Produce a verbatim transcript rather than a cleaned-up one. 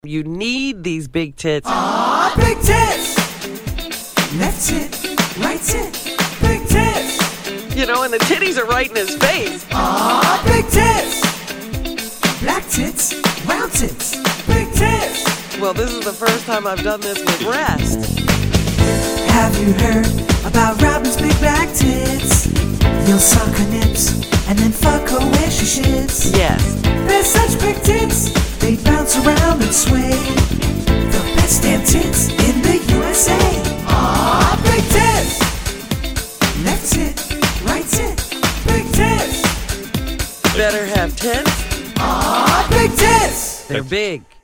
You need these big tits. Aw, big tits! Left tit, right tit, big tits! You know, and the titties are right in his face. Aw, big tits! Black tits, round tits, big tits! Well, this is the first time I've done this with rest. Have you heard about Robin's big black tits? You'll suck her nips and then fuck her where she shits. Yes. They're such big tits, they bounce around and sway. The best damn tits in the U S A. Aw, big tits! Left tit, right tit, big tits! Better have tits. Aw, big tits! They're big.